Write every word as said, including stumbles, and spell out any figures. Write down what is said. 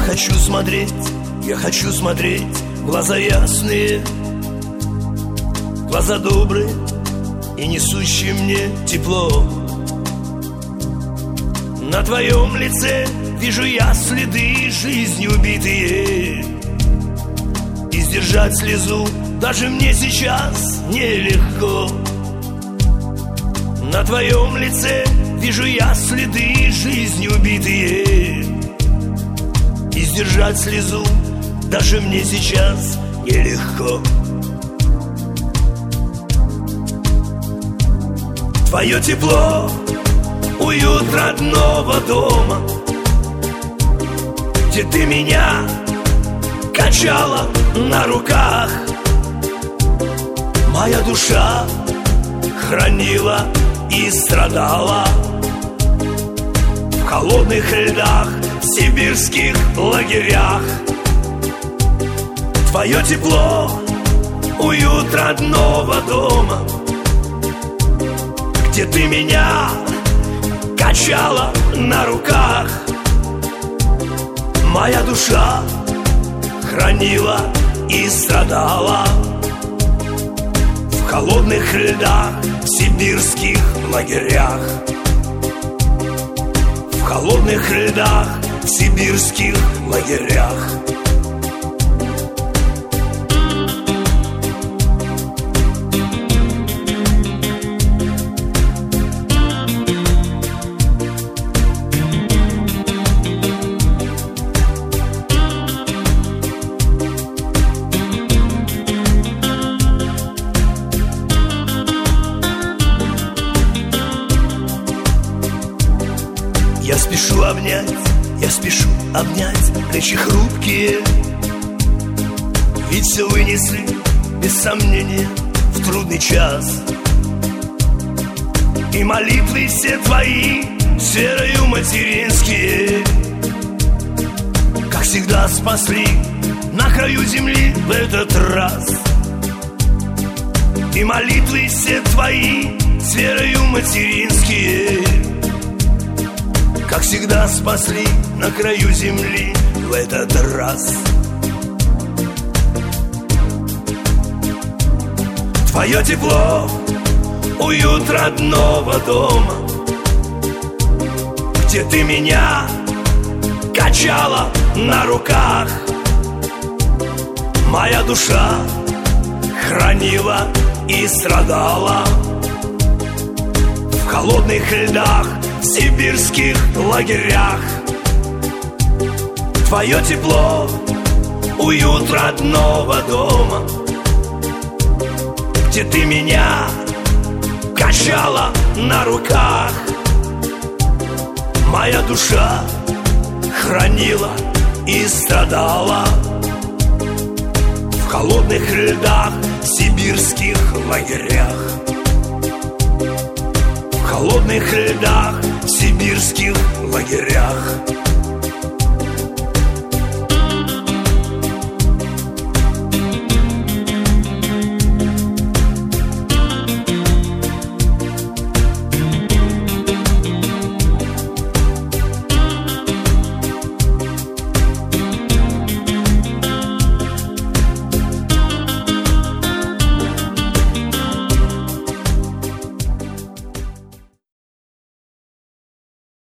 хочу смотреть, я хочу смотреть в глаза ясные, глаза добрые и несущие мне тепло. На твоем лице вижу я следы жизни убитые, и сдержать слезу даже мне сейчас нелегко. На твоем лице вижу я следы жизни убитые, и сдержать слезу даже мне сейчас нелегко. Твое тепло, уют родного дома, где ты меня качала на руках. Моя душа хранила и страдала в холодных льдах, в сибирских лагерях. Твое тепло, уют родного дома, где ты меня качала на руках. Моя душа хранила и страдала в холодных льдах, в сибирских лагерях. В холодных льдах, в сибирских лагерях. Я спешу обнять, я спешу обнять плечи хрупкие, ведь все вынесли, без сомнения, в трудный час. И молитвы все твои, с верою материнские, как всегда спасли на краю земли в этот раз. И молитвы все твои, с верою материнские, как всегда спасли на краю земли в этот раз. Твое тепло, уют родного дома, где ты меня качала на руках. Моя душа хранила и страдала в холодных льдах, в сибирских лагерях. Твое тепло, уют родного дома, где ты меня качала на руках. Моя душа хранила и страдала в холодных льдах, в сибирских лагерях. В холодных льдах, в сибирских лагерях.